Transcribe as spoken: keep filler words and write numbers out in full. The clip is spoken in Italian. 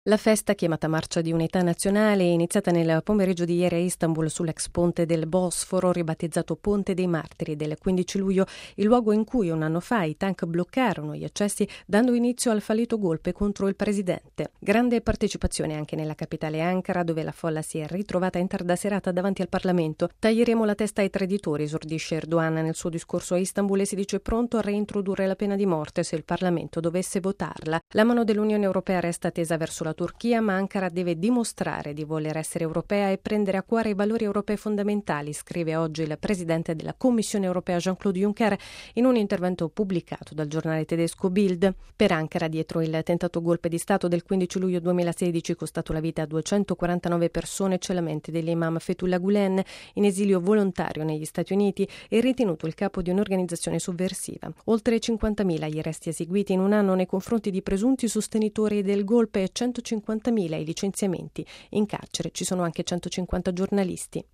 La festa, chiamata Marcia di Unità Nazionale, è iniziata nel pomeriggio di ieri a Istanbul sull'ex ponte del Bosforo, ribattezzato Ponte dei Martiri del quindici luglio, il luogo in cui un anno fa i tank bloccarono gli accessi dando inizio al fallito golpe contro il presidente. Grande partecipazione anche nella capitale Ankara, dove la folla si è ritrovata in tarda serata davanti al Parlamento. Taglieremo la testa ai traditori, esordisce Erdogan nel suo discorso a Istanbul e si dice pronto a reintrodurre la pena di morte se il Parlamento dovesse votarla. La mano dell'Unione Europea resta tesa verso la Turchia, ma Ankara deve dimostrare di voler essere europea e prendere a cuore i valori europei fondamentali, scrive oggi il presidente della Commissione Europea Jean-Claude Juncker in un intervento pubblicato dal giornale tedesco Bild. Per Ankara, dietro il tentato golpe di Stato del quindici luglio duemilasedici, costato la vita a duecentoquarantanove persone, c'è la mente dell'imam Fethullah Gulen, in esilio volontario negli Stati Uniti e ritenuto il capo di un'organizzazione sovversiva. Oltre cinquantamila gli arresti eseguiti in un anno nei confronti di presunti sostenitori del golpe e centocinquantamila i licenziamenti. In carcere ci sono anche centocinquanta giornalisti.